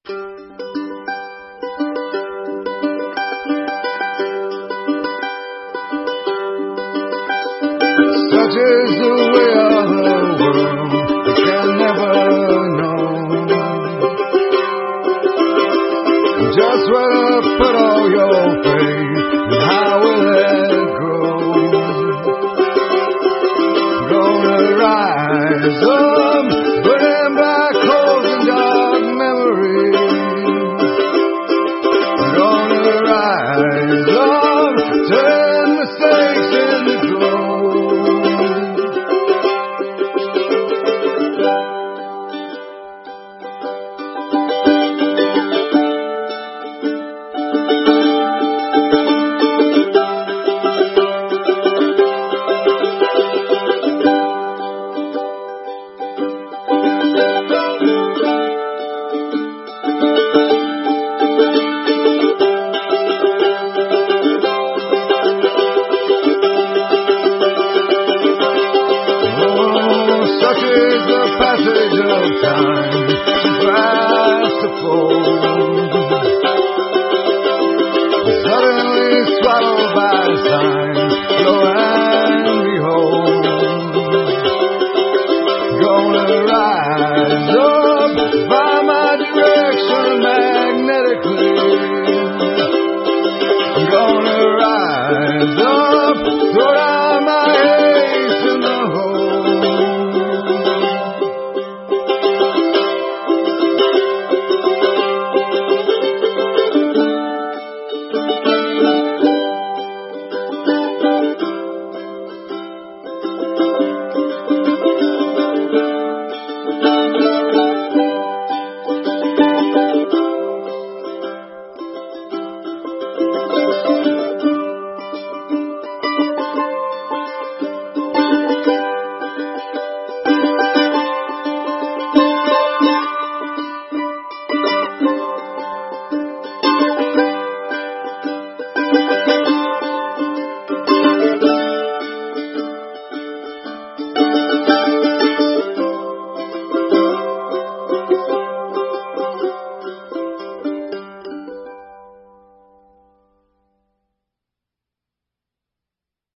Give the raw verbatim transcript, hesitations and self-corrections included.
Such is the way of the world, you can never know just where to put all your faith, and how will it grow? Gonna rise up, burning black holes and dark memories. Gonna rise up, turn mistakes into gold. Such is the passage of time, too fast to fall.